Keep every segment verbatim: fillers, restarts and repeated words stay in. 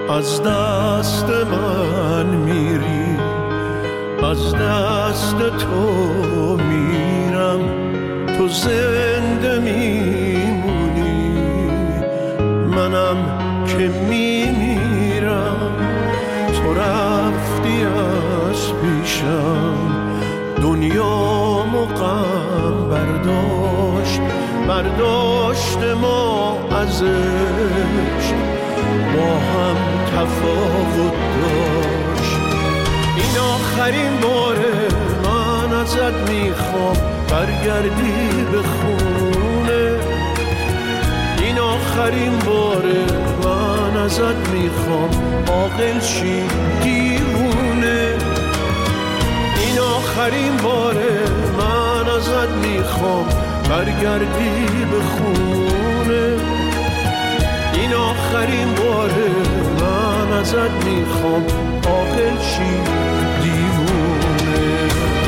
از دست من میری، از دست تو میرم، تو زنده میمونی، منم که میمیرم. تو رفتی از پیشم، دنیامو غم برداشت، برداشت ما ازش، با هم تفاوت داشت. این آخرین باره من ازت میخوام برگردی به خونه، این آخرین باره من ازت میخوام عاقل شی دیوونه، این آخرین باره من ازت میخوام برگردی به خونه، این آخرین باره من ازت میخوام عاقل شی دیوونه.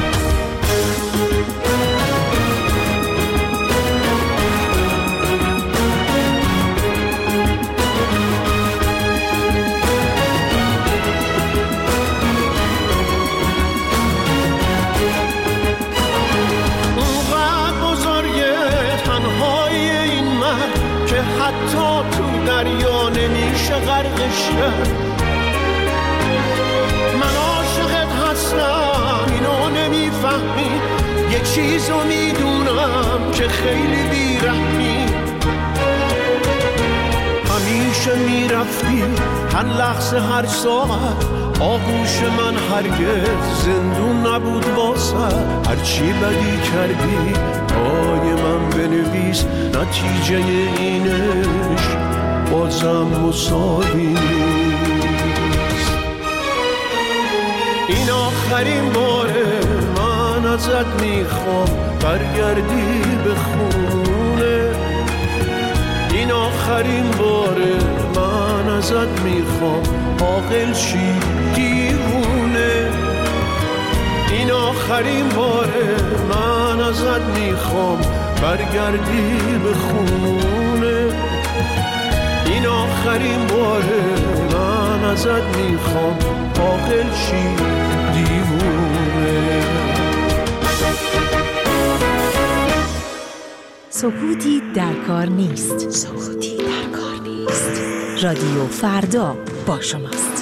حتی تو دریا نمیشه غرقش کرد. من عاشقت هستم اینو نمیفهمی، یه چیزو میدونم که خیلی بیرحمی. همیشه میرفتی هر لحظه هر ساعت، آغوش من هرگز زندون نبود واسه. هرچی بدی کردی پای من بنویس، نتیجه اینش بازم مساوی نیست. این آخرین باره من ازت میخوام برگردی به خونه، این آخرین باره من ازت میخوام عاقل شی دیوونه، این آخرین باره من ازت میخوام برگردی به خونه، این آخرین باره من ازت میخوام عاقل شی دیوونه. سکوتی در کار نیست، سکوتی در کار نیست. رادیو فردا با شماست.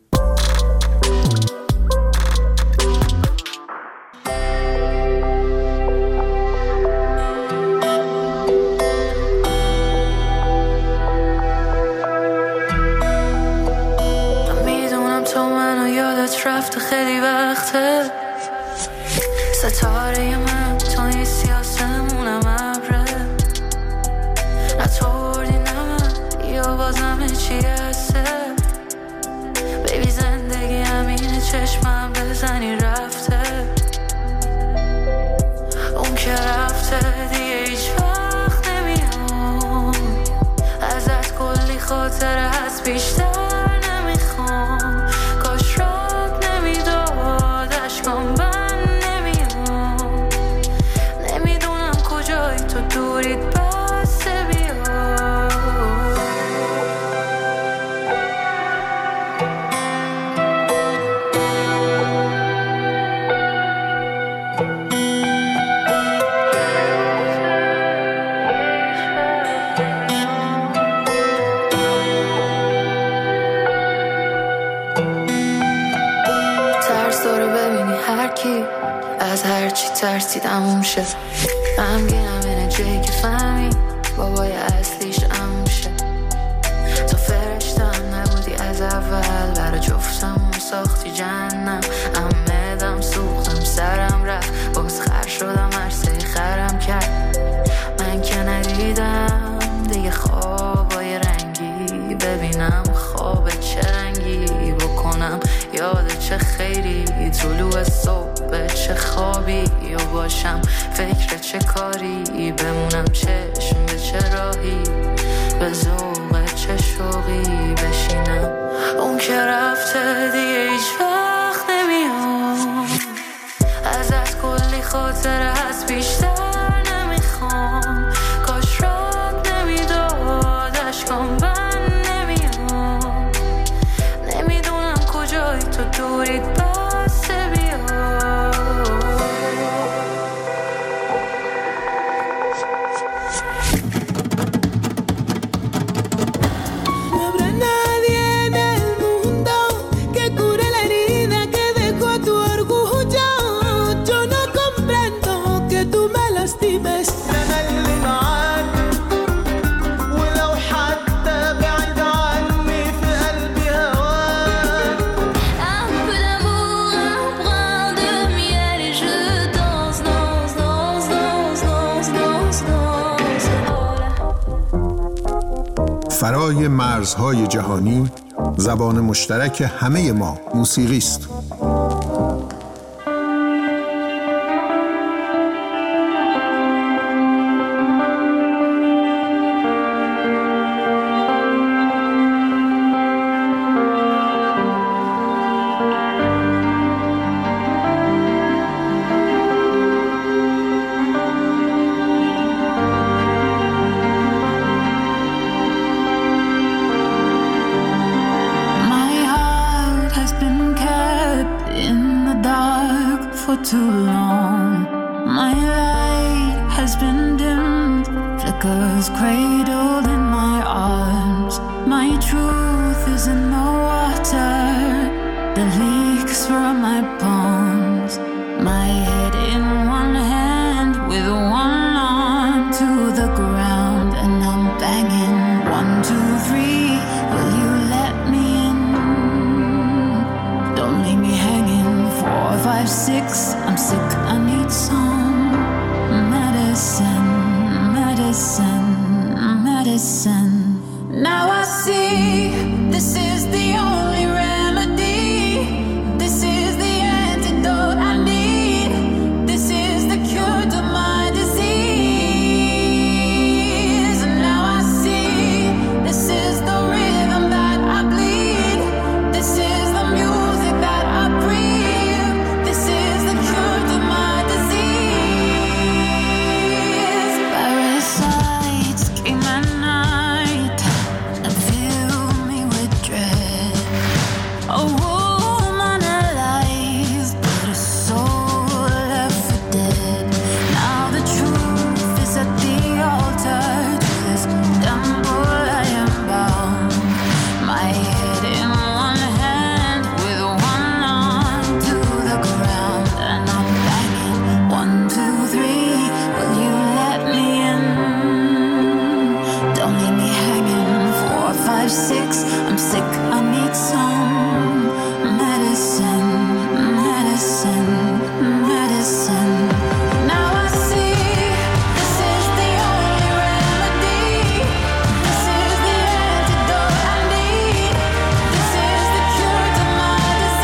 میدونم تو منو یادت رفته خیلی وقته، ستاره من تو این سیاسمونم ابره، نتوردی نه من یا بازم چی هسته. بیبی زندگی همینه، چشمم بزنی رفته، اون که رفته دیگه هیچ وقت نمیام، ازت کلی خاطره هست بیشتر نمیخوام. کاش رات نمیداد اشکام بند نمیام، نمیدونم کجایی تو دورید بسته بیا. ترس داره ببینی هر کی از هر چی ترسید عموم شه، غمگینم اینه جایی که فهمی بابای اصلیش عموم شه. تو فرشته هم نبودی از اول، برای جفتمون ساختی جهنم. عمدم سوختم سرم رفت، باز خر شدم عرصه خرم کرد. من که ندیدم دیگه خوابای رنگی، ببینم خواب چه رنگی بکنم، یاد چه خیری طلوع صبح، چه خوابی یا باشم فکر چه کاری، بمونم چشم به چه راهی، به ذوق چه شوقی بشینم. اون که رفته دیگه هیچ وقت نمیام، ازت کلی خاطره هست بیشتر نمیخوام. کاش رات نمیداد اشکام بند نمیام، فرای مرزهای جهانی، زبان مشترک همه ما موسیقی است. Too long, my light has been dimmed, flickers cradled in my arms. My truth is in the water that leaks from my palms. My head in one hand with one arm to the ground, and I'm banging one, two, three. Will you let me in? Don't leave me hanging. Four, five, six. I'm sick, I need some medicine, medicine, medicine. Now I see this is the only remedy. This is the antidote I need. This is the cure to my disease. And now I see this is the rhythm that I bleed. This is the music that I breathe. This is the cure to my disease. Parasites came at night and filled me with dread. A woman alive, but a soul left for dead. Now the truth is at the altar. To this temple I am bound. My head in one hand with one arm to the ground, and I'm banging one, two, three. Will you let me in? Don't leave me hanging. Four, five, six. I'm sick, I need some medicine, medicine, medicine. Now I see this is the only remedy. This is the antidote I need. This is the cure to my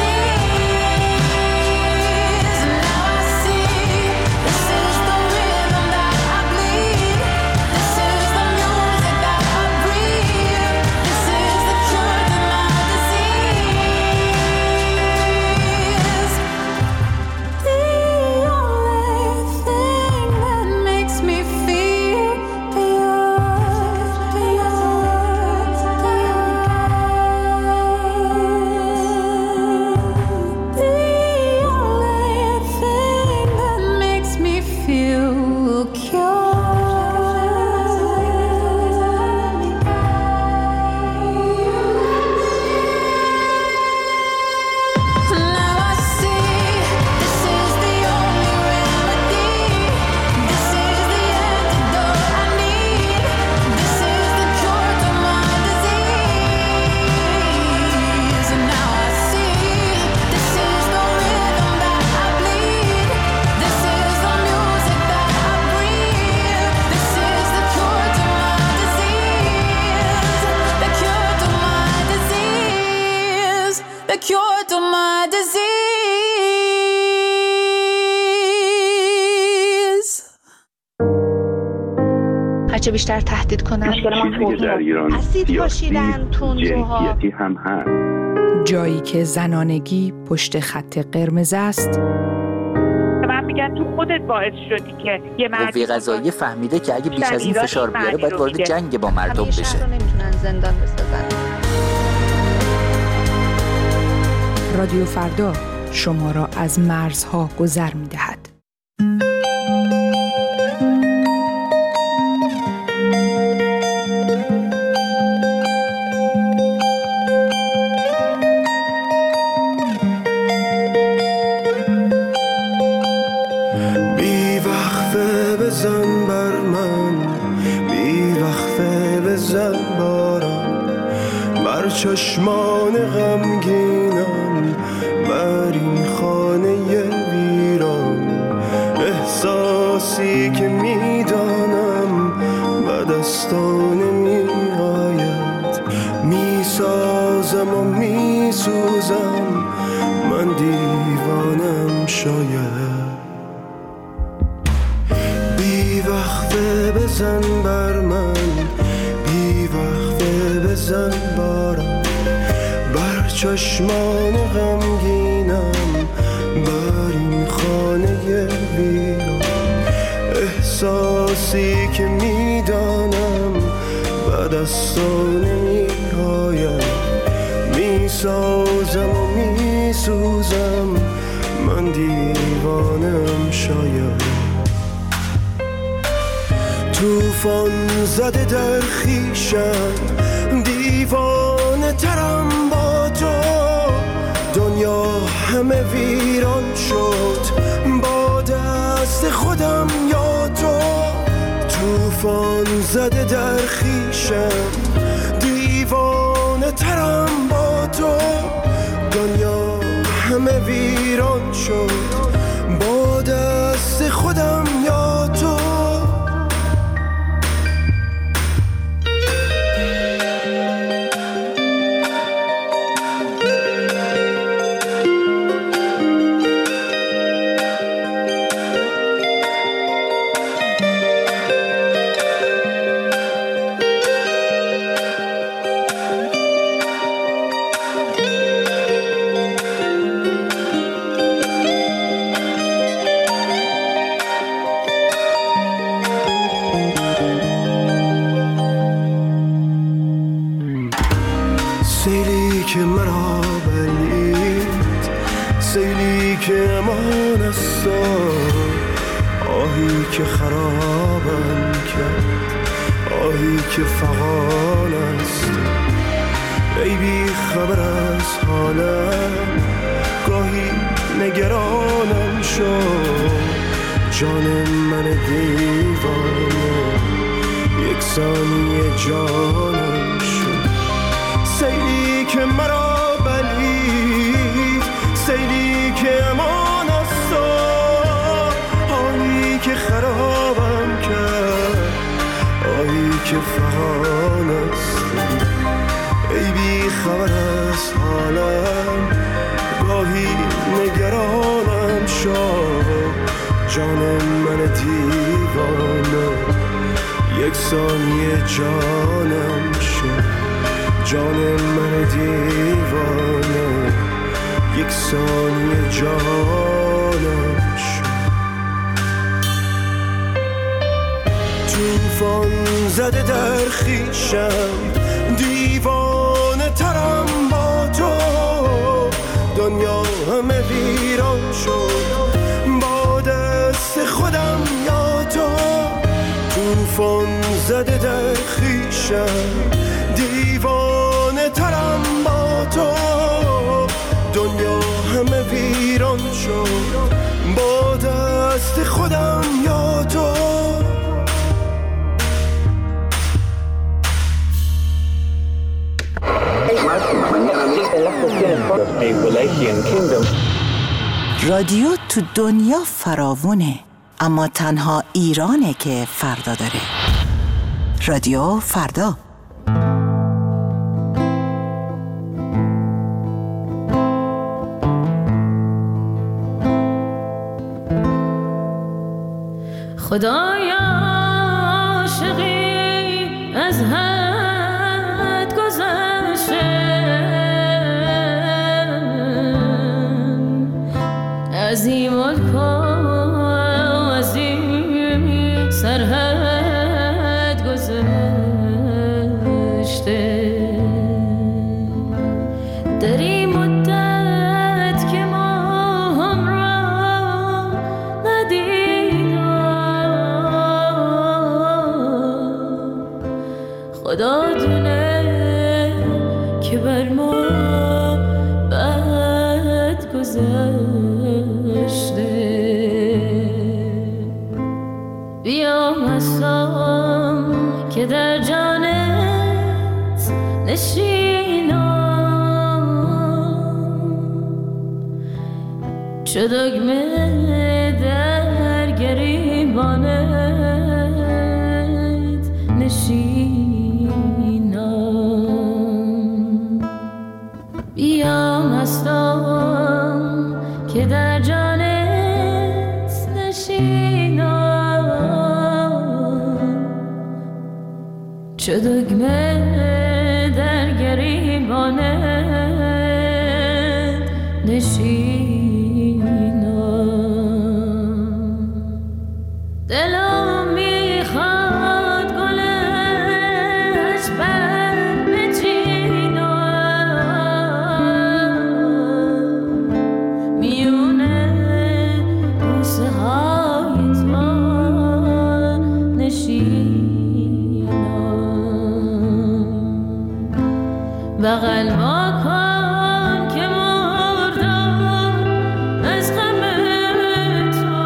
disease. And now I see this is the rhythm that I bleed. This is the music that I breathe. This is the cure to my disease. The only thing that makes me feel pure, pure, pure. The only thing that makes me feel Now I see this is the only remedy. This is the antidote I need. This is the cure to my disease. And now I see this is the rhythm that I bleed. This is the music that I breathe. This is the cure to my disease. The cure to my disease. The cure to my disease. هرچه بیشتر تهدید کنن چیزی که در ایران اسید پاشیدن، تندروها، جنسیتی هم هست. جایی که زنانگی پشت خط قرمز است، من میگن تو خودت باعث شدی که یه مرد قوه قضاییه فهمیده که اگه بیش از این فشار بیاره باید وارد جنگ با مردم همه شهر بشه. رو نمیتونن زندان بسازن. رادیو فردا شما را از مرزها گذر می‌دهد. بی وقفه بزن بر من، بی وقفه بزن بارم، بر چشمان غمگینم، بر این خانه ویران. احساسی که میدانم به دستان می آید، سازم و می سوزم، من دیوانم شاید. بی وقفه بزن بر من، بی وقفه بزن بارم، بر چشمان غمگینم، بر این خانه ویران. احساسی که میدانم بعد از تو نمی‌آیم، میسازم و میسوزم، من دیوانم شاید. توفان زده در خویشم، دیوانه ترم با تو، دنیا همه ویران شد با دست خودم یا تو. توفان زده در خویشم، دیوانه ترم با تو، دنیا همه ویران شد با دست خودم یا تو. سیلی که مرا بلید، سیلی که امان است، آهی که خرابم کرد، آهی که فغان است. ای بی خبر از حالم، گاهی نگرانم شد، جان من دیوانه یک ثانیه جانم شد. سیلی که مرا بلید، سیلی که امان است، آهی که خرابم کرد، آهی که فغان است. ای بی خبر از حالم، گاهی نگرانم شد، جان من دیوانه یک ثانیه جانم شد، جان من دیوانه یک ثانیه جانم شد. توفان زده در خویشم، دیوانه ترم با تو، دنیا همه ویران شد با دست خودم یا تو. توفان زده در خویشم، دیوانه ترم با تو، دنیا همه ویران شد با دست خودم یا تو. رادیو تو دنیا فراوونه، اما تنها ایرانه که فردا داره. رادیو فردا. خدایا عاشقی از حد گذشته، از این ملک و از این سرحد گذشته. در این مدت که ما هم را ندیدم، خدا دونه که بر ما بد گذشته. بیا هستم که در جانت نشینم، چو دگمه در گریبانت نشینم. بیا مستم که در جانت نشینم، چه دگمه در گریبانت نشینم. دلم میخواد گلش بر بچینم، میونه بوسه های تو نشینم. بغل ما کن که مردم از غم تو،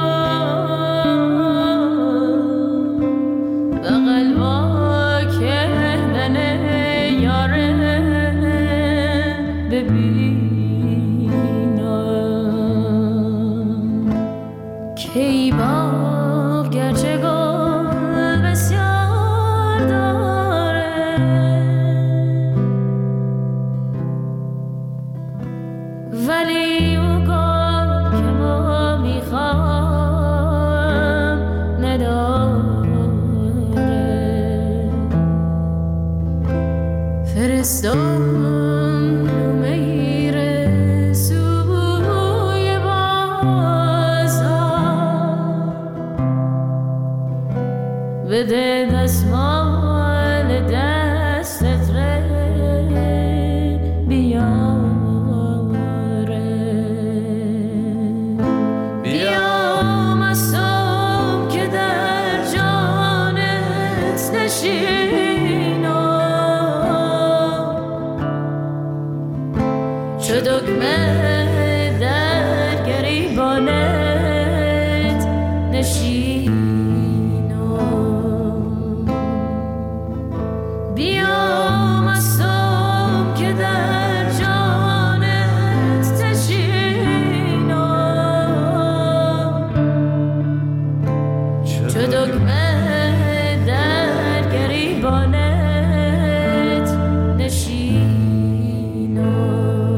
بغل ما کردن یاره ببینم. کی باغ گرچه گل بسیار داره، ولی او گل که ما میخوام نداره. فرستم میره سوی بازار، بده دستمال دستت ره بیاره. بیا مستم که در جانت نشینم، چه دگمه در گریبانت نشینم. بیا مستم که در جانت نشینم، چه دگمه در گریبانت نشینم.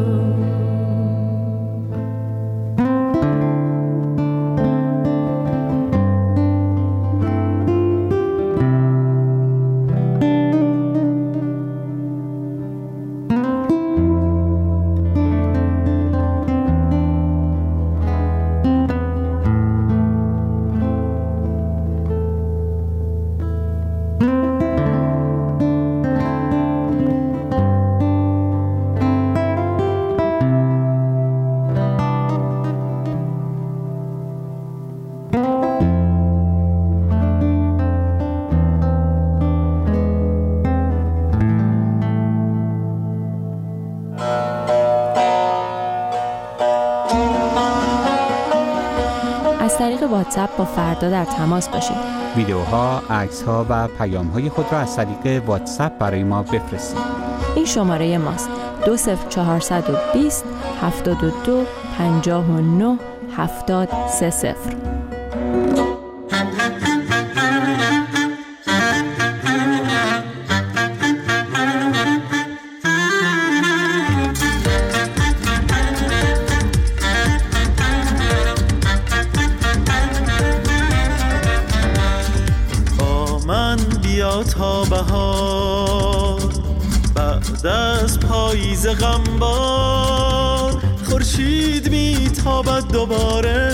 از طریق واتساپ با فردا در تماس باشید. ویدیوها، عکس‌ها و پیام‌های خود را از طریق واتساپ برای ما بفرستید. این شماره ماست: دو صفر چهارصد و بیست هفتاد و دو پنجاه و نه هفتاد سه صفر. تا بهار بعد از پاییز غمبار، خورشید میتابد دوباره،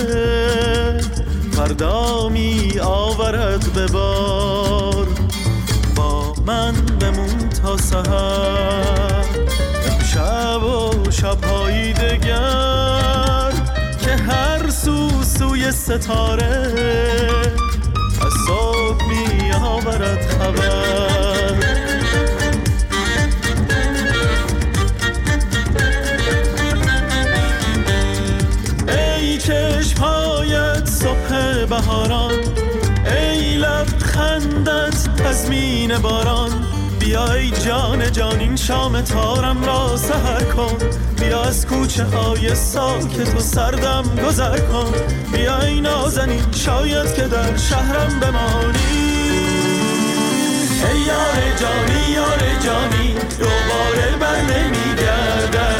فردا می آورد به بار. با من بمون تا سحر، امشب و شب‌های دگر، که هر سو سوی ستاره از صبح می آورد خبر. ای چشم‌هایت صبح بهاران، ای لبخندت تضمین باران، بیا ای جان جان این شام تارم را سحر کن، بیا از کوچه های ساکت و سردم گذر کن، بیا ای نازنین شاید که در شهرم بمانی. ای یار جانی یار جانی دوباره بر نمیگردد،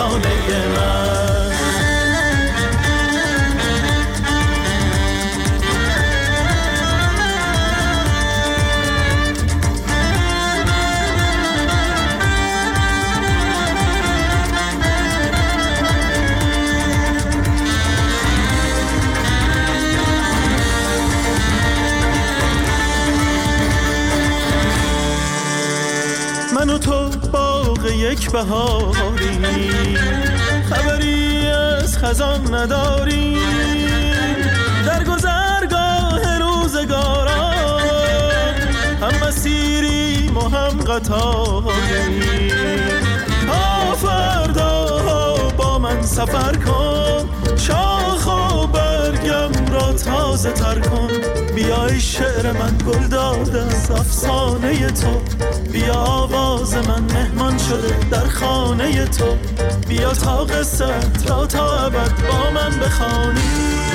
افسانه من. من و تو باغ یک بهاری، خبری از خزان نداری، در گذرگاه روزگاران هم مسیریم و هم قطاری. تا فردا با من سفر کن، شاخ و برگم را تازه تر کن. بیای شعر من گل داده از افسانه تو، بیا آواز من مهمان شده در خانه تو. بیا تا قصت را تا ابد با من بخوانی.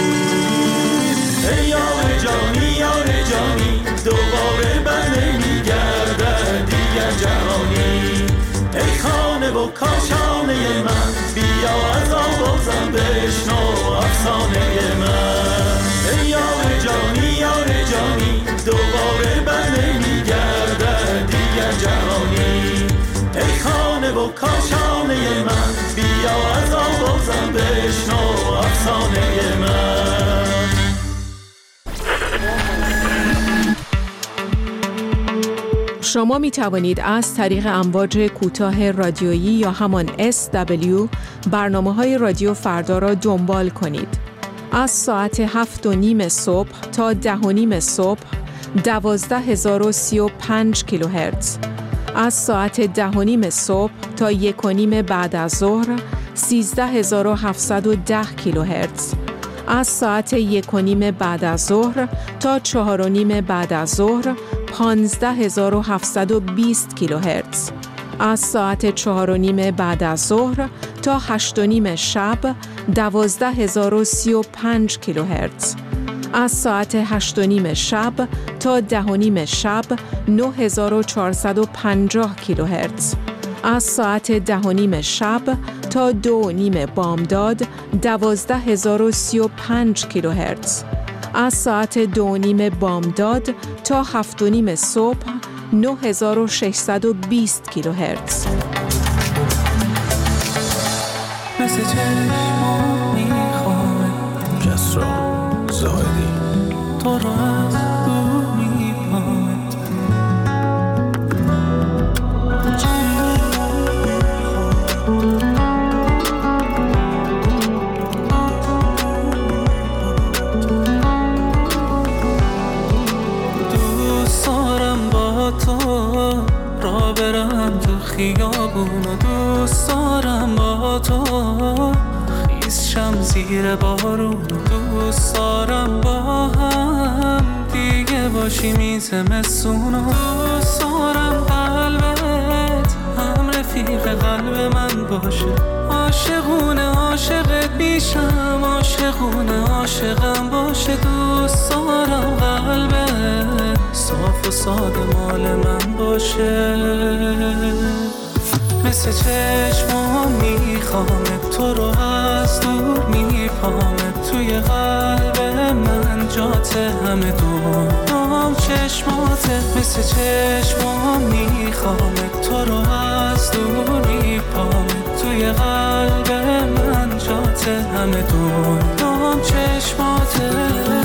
ای یار جانی یار جانی، دوباره بر نمیگردد دیگر جهانی. ای خانه و کاشانه من، بیا از آوازم بشنو افسانه من. ای یار جانی یار جانی، دوباره بر نمیگردد دیگر جهانی. ای خانه و کاشانه من، بیا از آوازم بشنو افسانه من. شما می توانید از طریق امواج کوتاه رادیویی یا همان اس دبلیو برنامه‌های رادیو فردا را دنبال کنید. از ساعت هفت و نیم صبح تا ده و نیم صبح دوازده هزار و سی و پنج کیلوهرتز. از ساعت ده و نیم صبح تا یک و نیم بعد از ظهر سیزده هزار و هفتصد و ده کیلوهرتز. از ساعت یک و نیم بعد از ظهر تا چهار و نیم بعد از ظهر پانزده هزار و هفتصد و بیست کیلوهرتز. از ساعت چهار و نیم بعد از ظهر تا هشت و نیم شب دوازده هزار و سی و پنج کیلوهرتز. از ساعت هشت و نیم شب تا ده و نیم شب نه هزار و چهارصد و پنجاه کیلوهرتز. از ساعت ده و نیم شب تا دو و نیم بامداد دوازده هزار و سی و پنج کیلوهرتز. از ساعت دو و نیم بامداد تا هفت و نیم صبح نه هزار و ششصد و بیست کیلوهرتز. مثل چشمو میخوام کس را زایدی، تو را از دور میپامت. دوست دارم با تو را برم تو خیابون و دوست دارم با تو خیس شم زیر بارون و دوست دارم با هم دیگه باشی میزمستون و دوست دارم قلبت هم رفیق قلب من باشه. عاشقونه عاشقت میشم، عاشقونه عاشقم باشه. دوست دارم قلبت صاف و ساده مال من باشه. مثل چشمام میخوامت، تو رو از دور میپامت. توی قلب من جات همه دورم چشماتت. مثل چشمام میخوامت، تو رو از دور میپامت. توی قلب من جات همه دورم چشماتت.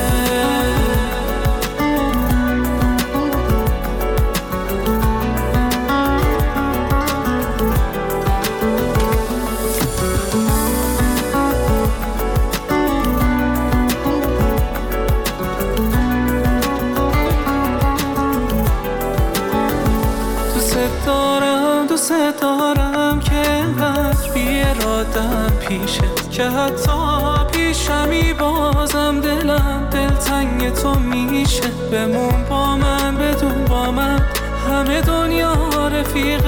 دوست دارم که انقدر بی‌اراده‌ام پیشت که حتی پیشمی بازم دلم دلتنگ تو میشه. بمون با من بدون با من همه دنیا رفیق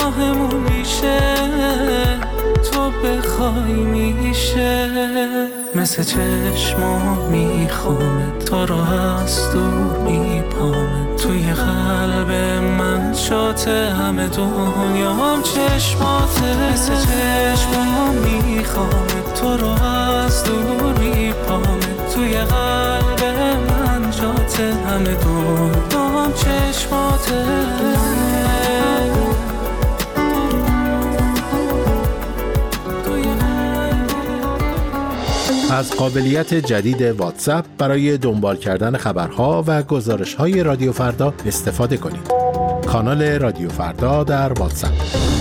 راهمون میشه. تو بخوای میشه. مثل چشمام میخوامه، تو رو از دور میپامه، توی قلب من شاته همه دنیام چشماته. مثل چشمام میخوامه، تو رو از دور میپامه، توی قلب من شاته همه دنیام چشماته. از قابلیت جدید واتساپ برای دنبال کردن خبرها و گزارش‌های رادیو فردا استفاده کنید. کانال رادیو فردا در واتساپ.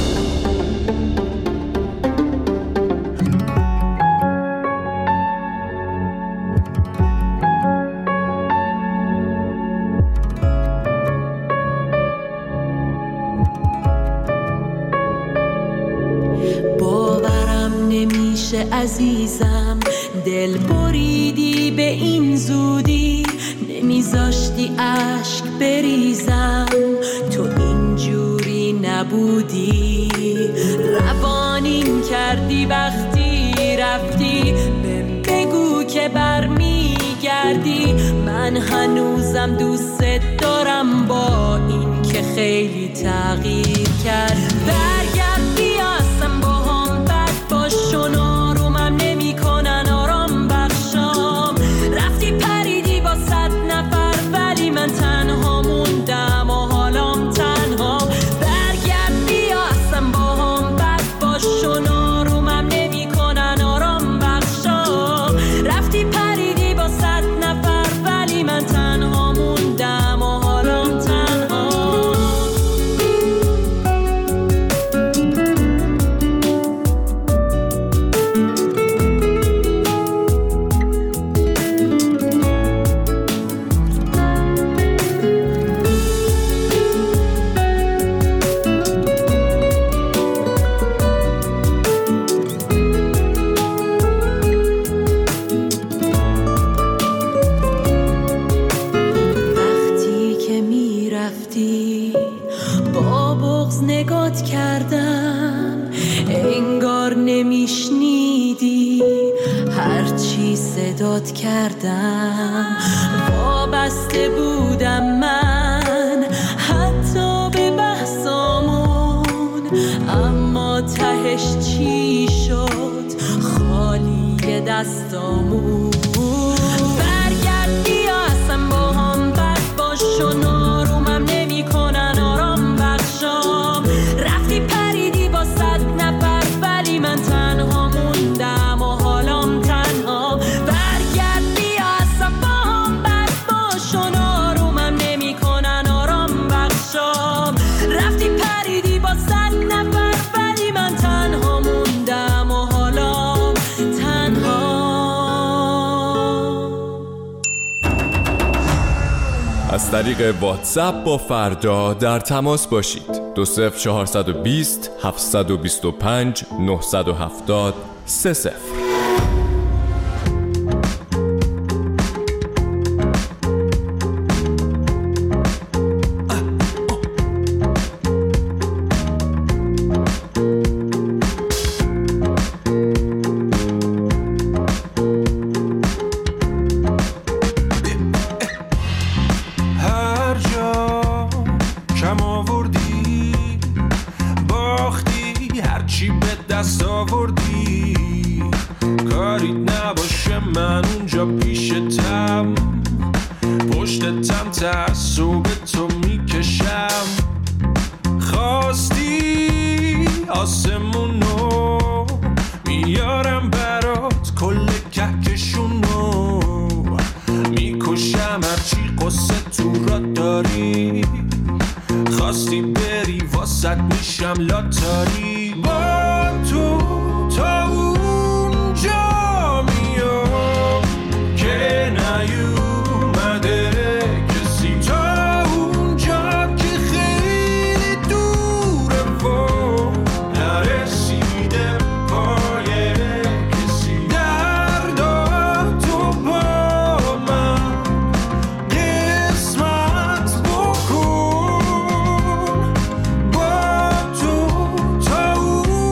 باورم نمیشه عزیزم، دل بریدی به این زودی، نمیذاشتی عشق بریزم، تو اینجوری نبودی، روانین کردی وقتی رفتی، بهم بگو که برمیگردی، من هنوزم دوست دارم با این که خیلی تغییر کرد. برگرد بیاسم با هم بد باش و نارومم نمی کنن آرام بخشام، رفتی پریدی با صد نفر ولی من تنها موندم و حالام تنها. برگرد بیاسم با هم بد باش و نارومم نمی کنن آرام بخشام، رفتی پریدی با صد نفر ولی من تنها موندم و حالام تنها. با بغض نگات کردم، انگار نمیشنیدی هرچی صدات کردم، وابسته بودم من حتی به بحثامون، اما تهش چی شد خالی دستامون. برگرد بیاسم با هم بد باش و نارومم نمی کنن آرام بخشام، رفتی پریدی با صد نفر ولی من تنها موندم و حالام تنها. برگرد بیاسم با هم بد باش و نارومم نمی کنن آرام بخشام، رفتی پریدی با صد نفر ولی من تنها موندم و حالام تنها. از طریق واتساپ با فردا در تماس باشید. دو صفر چهارصد و بیست هفتصد و بیست و پنج نهصد و هفتاد سه صفر. دست آوردی کاریت نباشه من اونجا پیشتم، پشتتم تعصب تو میکشم، خواستی آسمونو میارم برات کل کهکشونو، میکشم هرچی قصه تو را داری، خواستی بری واسط میشم لاتاری، با تو تا اونجا میام که نیومده کسی، تا اونجا که خیلی دوره و نرسیده پای کسی، دردا تو با من قسمت بکن، با تو تا اونجا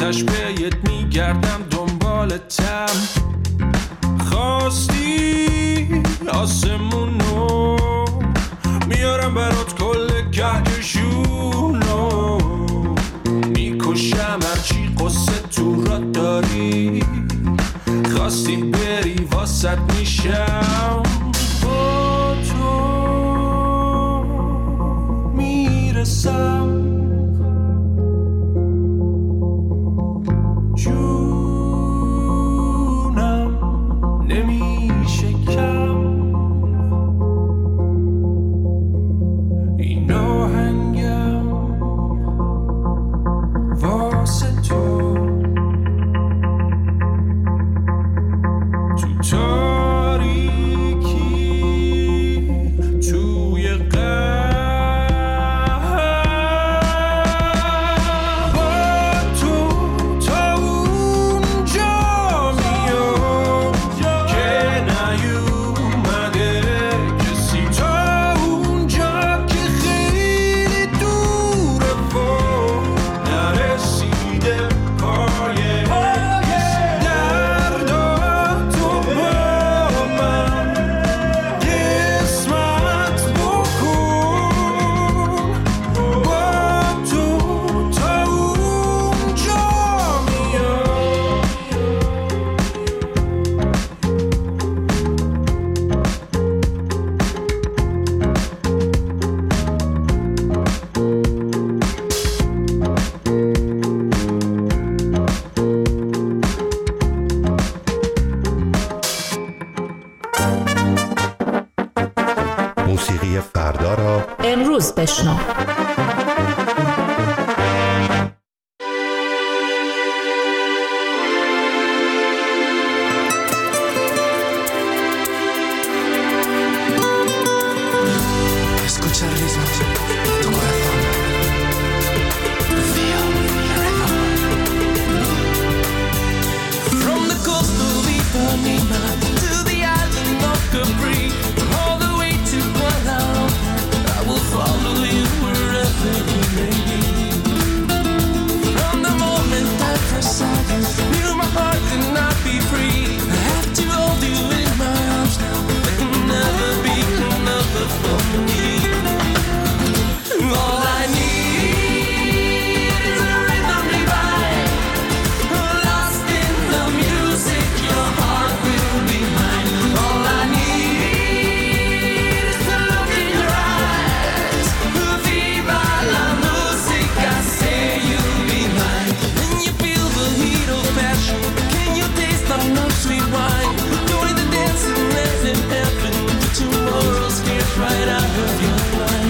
آتش پیت میگردم دنبالتم. خواستی آسمونو میارم برات کل کهکشونو. میکشم هرچی قصه تو را داری. خواستی بری واسط میشم. با تو میرسم. جونم نمیشه کم. این آهنگم واسه تو. تو تاریکی توی قهر با تو تا اونجا میام که نیومده کسی. تا اونجا که خیلی دوره و نرسیده پای موسیقی فردا را امروز بشنو. Escucha el ritmo de tu corazón. Feel the rhythm. From the coast of Ipanema to the island of Capri, all the way to Kuala Lumpur, I will follow you wherever you may be. From the moment I first saw you, knew my heart could not be free. I have to hold you in my arms now. There can never be another for me. All I need is a rhythm divine, lost in the music. Your heart will be mine. All I need is to look in your eyes. Viva la musica, say you'll be mine. Can you feel the heat of passion? Can you taste the love sweet wine? Join the dancing, let it happen. The tomorrow's here right out of your mind.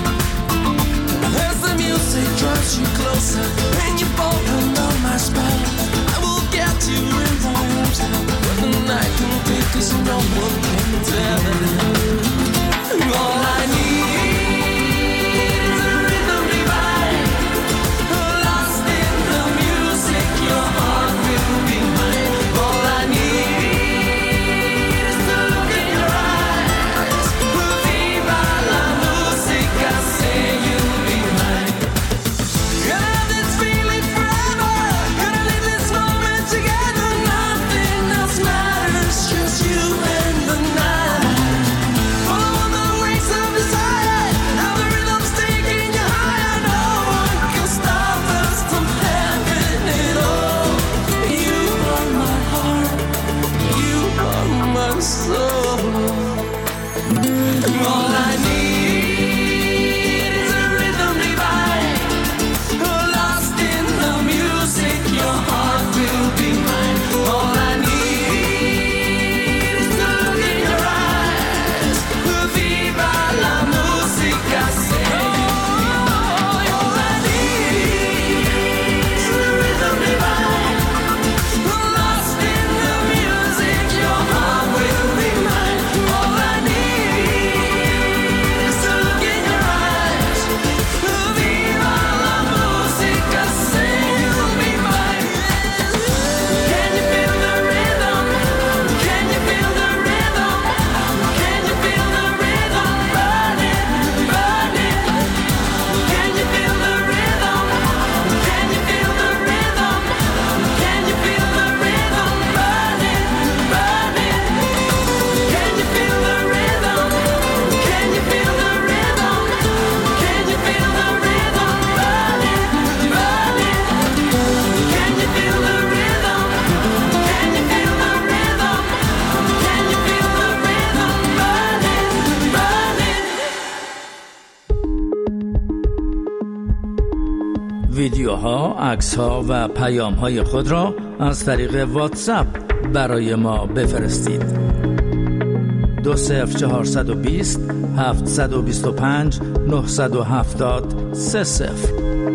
As the music drives you closer and you fall under my spell, I will get you in my arms now. But the night can take us, no one can tell. All I need is a rhythm divine, lost in the music. Your heart will be mine. All I need is to look in your eyes. Viva la musica, say you'll be mine. Gonna have this feeling forever. Gonna live this moment together. Nothing else matters, just you and the night. ویدیوها، عکس‌ها و پیام‌های خود را از طریق واتساپ برای ما بفرستید. دو صفر چهارصد و بیست هفتصد و بیست و پنج نهصد و هفتاد سه صفر.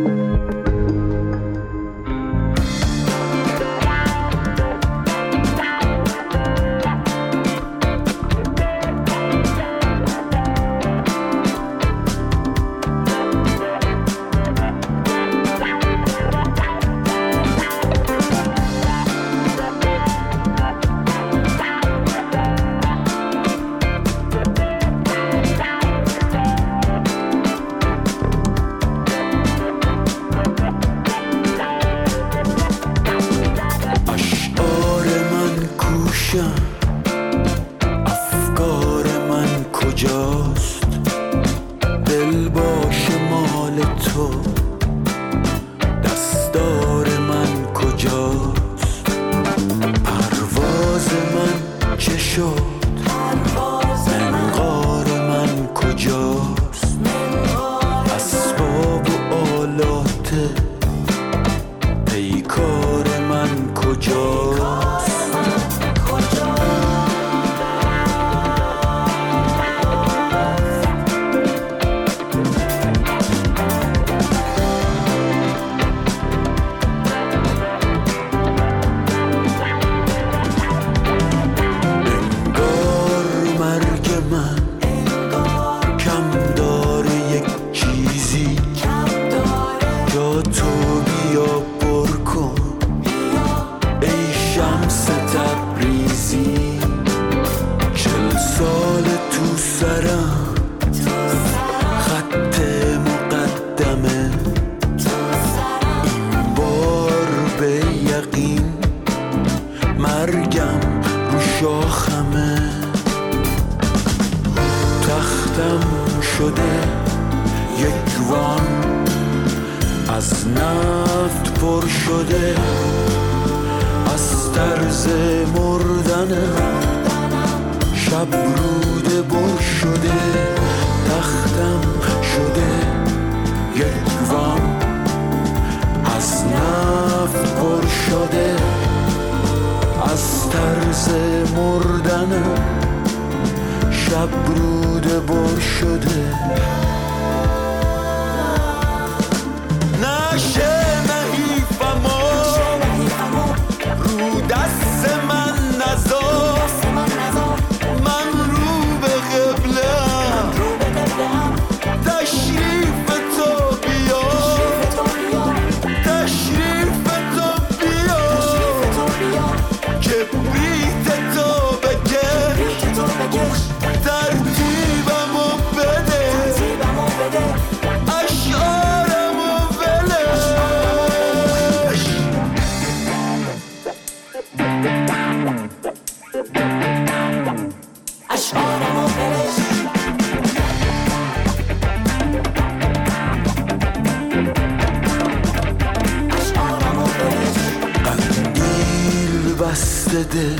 دل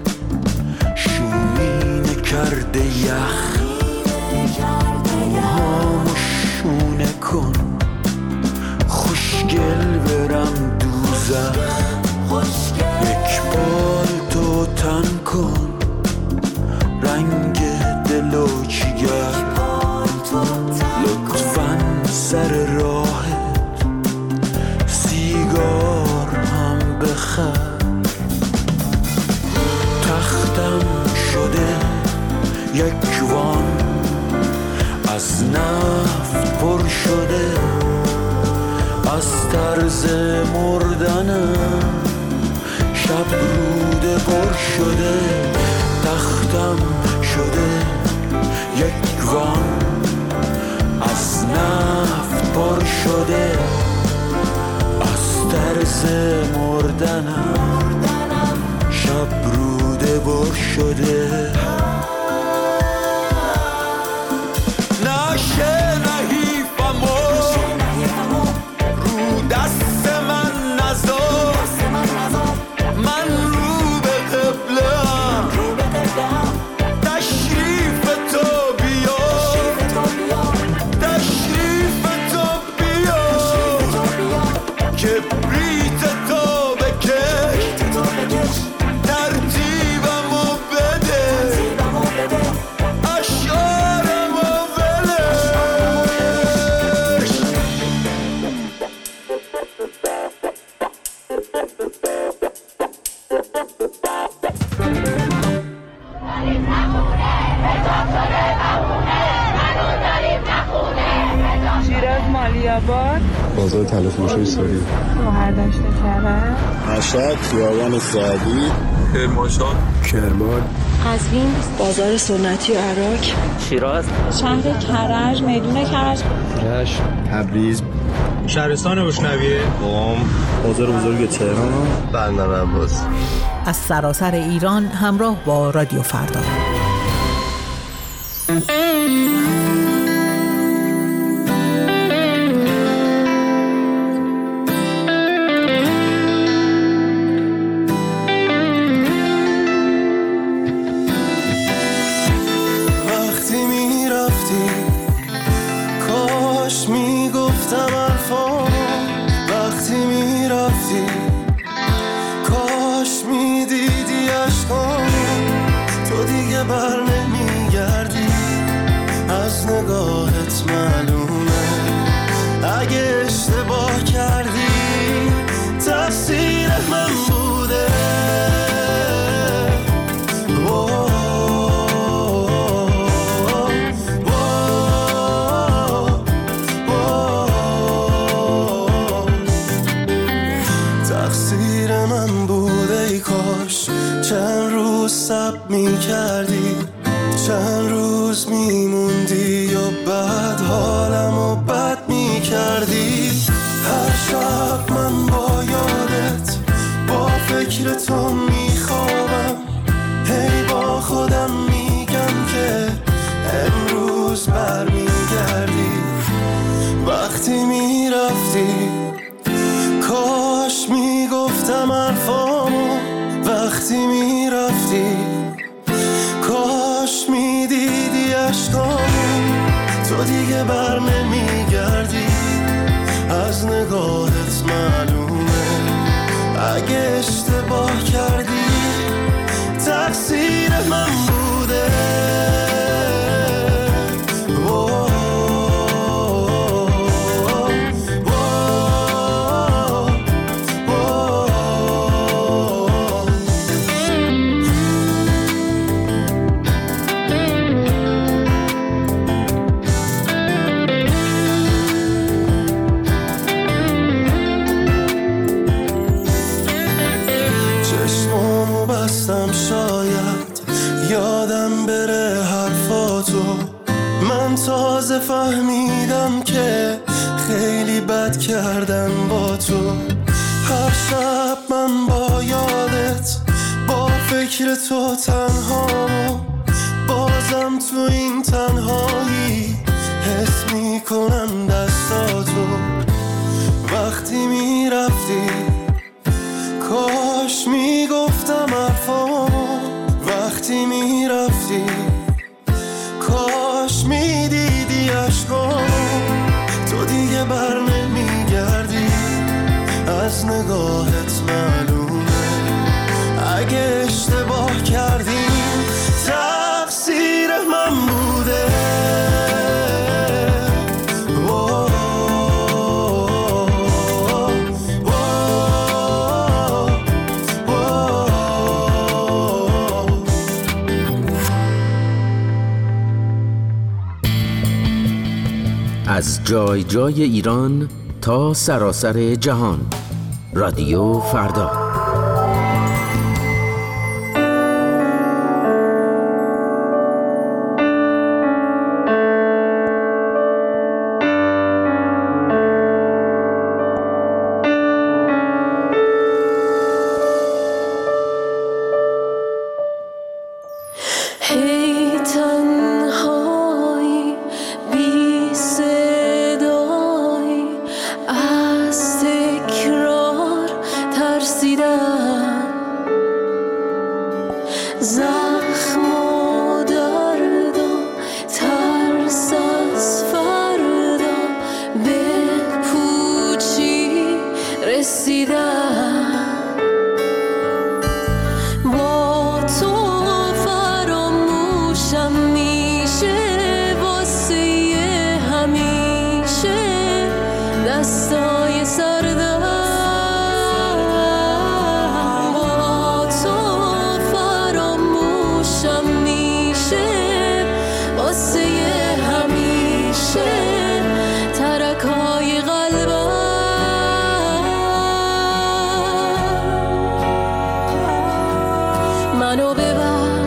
شومینه کرده یخ، موهامو شونه کن خوشگل برم دوزخ، یک بال تو تن کن رنگ دل و جگر، لطفاً سر راهت سیگار هم بخر، تختم شده یک وان از نفت پر شده، از طرز مردنم شب روده پر شده، تختم شده یک وان از نفت پر شده، از طرز مردنم شب روده پر شده. نشه نحیفمو رو دست من نذار، من رو به قبله‌ام، تشریف تو بیا، تشریف تو بیا، شیراز مالیاباد، بازار تلفروشی ساری، شهرداشت کرد، مشهد خیابان سعدی، کرمانشاه، کرمان، قزوین بازار سنتی عراق، شیراز شهر کرج میدون کرج، رشت، تبریز، شهرستان بشنویه، قم، بازار بزرگ تهران، بندر عباس. از سراسر ایران همراه با رادیو فردا. وقتی می رفتی کاش می گفتم حرفامو، وقتی می رفتی کاش می دیدی عشقامو، تو دیگه بر نمی گردی از نگاهت معلومه، اگه اشتباه کردی تقصیر من بوده. تقصیر من بوده، ای کاش چند روز صبر می کردی، چند روز می موندی و بعد حالم و بد می کردی. هر شب من با یادت با فکر تو می خوابم، هی با خودم میگم که امروز بر می گردی. وقتی می رفتی کاش می گفتم حرفامو، وقتی می رفتی کاش می دیدی عشقامو، تو دیگه بر نمی گردی از نگاهت معلومه، اگه اشتباه کردی تقصیر من بوده. چشمامو بستم شاید یادم بره حرفاتو، من تازه فهمیدم که خیلی بد کردم با تو. هر شب من با یادت با فکر تو تنهامو، بازم تو این تنهایی حس میکنم دستاتو. وقتی میرفتی کاش میگفتم حرفامو، وقتی میرفتی کاش میدیدی عشقامو، تو دیگه بر نمیگردی از نگاهت معلومه، اگه اشتباه کردیم تقصیر من بوده. از جای جای ایران تا سراسر جهان، رادیو فردا. دستای سردم با تو منو ببر